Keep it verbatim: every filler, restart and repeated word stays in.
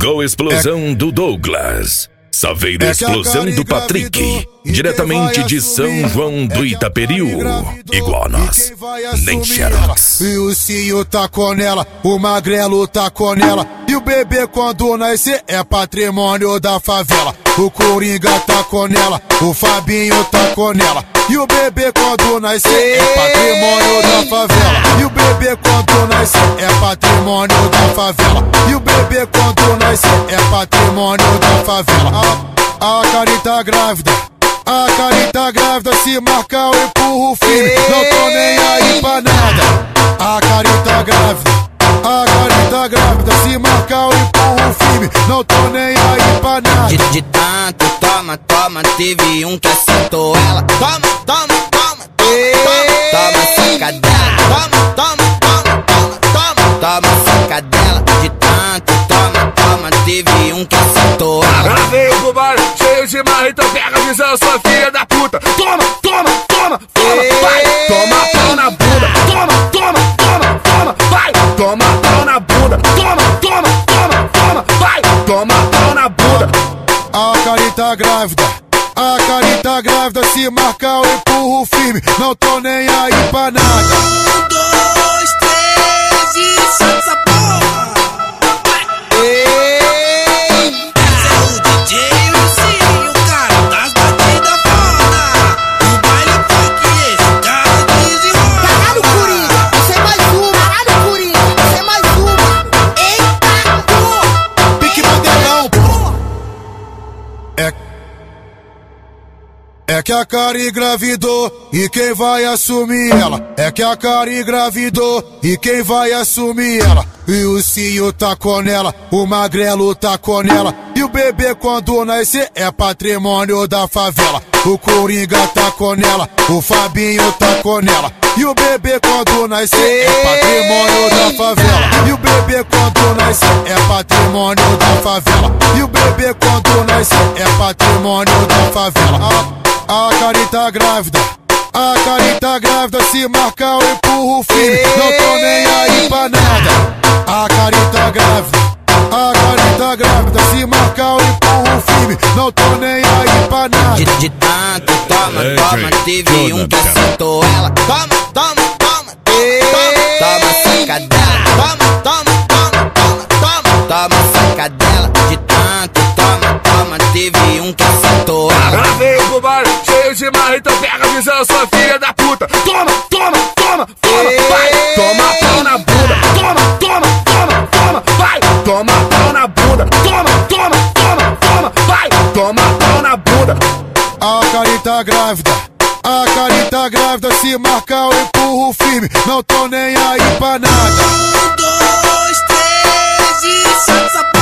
Chegou a explosão do Douglas. Saveiro explosão do Patrick. Diretamente de São João do Itaperiú. Igual a nós, nem xerox. E o Cio tacou nela, o Magrelo tacou nela. E o bebê quando nascer é patrimônio da favela. O Coringa tacou nela, o Fabinho tacou nela. E o bebê quando nascer é patrimônio da favela. E o bebê quando nascer é patrimônio da favela. E o bebê quando nascer é patrimônio da favela. A, a carita grávida, a carita grávida, se marcar eu empurro firme. Não tô nem aí pra nada. A carita grávida, a carita grávida, se marcar eu empurro firme. Não tô nem aí pra nada. De, de tanto toma, toma, teve um que assentou ela. Toma, toma, toma, toma, toma, sacadela. Toma, toma, toma, toma, toma, toma, sacadela. De tanto toma, toma, teve um que assentou ela. Ela veio pro bar cheio de marra, então pega a visão, sua filha da puta. Toma, toma, toma, toma, vai, toma pau na bunda. Toma, toma, toma, toma, vai, toma pau na bunda. Toma, toma, toma, toma, vai, toma pau na bunda. A carita grávida, a carita grávida, se marcar eu empurro firme. Não tô nem aí pra nada. Um, dois, três e solta essa porra. Ei, esse é o D J e o Cio, o cara das batidas foda. No baile funk esse cara desenrola. Caralho, Coringa, você é mais uma. Caralho, Coringa, você é mais uma. Eita, porra. Pique modelão, porra. É É que a Cari engravidou e quem vai assumir ela? É que a Cari engravidou e quem vai assumir ela? E o Cio tacou nela, o Magrelo tacou nela. E o bebê quando nascer é patrimônio da favela. O Coringa tacou nela, o Fabinho tacou nela. E o bebê quando nascer é patrimônio da favela. E o bebê quando nascer é patrimônio da favela. E o bebê quando nascer é patrimônio da favela. A, a carita grávida, a carita grávida, se marcar eu empurro firme. Não tô nem aí pra nada. A carita grávida, a carita grávida, se marcar eu empurro firme. Não tô nem aí pra nada. De, de tanto toma, toma, teve um que assentou ela. Toma, toma, toma, toma, toma, sacadela. Toma, toma, toma, toma, toma, toma, sacadela. De tanto toma, toma, teve um que assentou ela. Ela veio pro bar cheio de marra, então pega a visão, sua filha da puta. Toma, toma, toma, toma, vai, toma pau na bunda. Toma, toma, toma, toma, vai, toma pau na bunda. Toma, toma, toma, toma, vai, toma pau na bunda. A carita grávida, a carita grávida, se marcar eu empurro firme. Não tô nem aí pra nada. Um, dois, três e solta essa porra.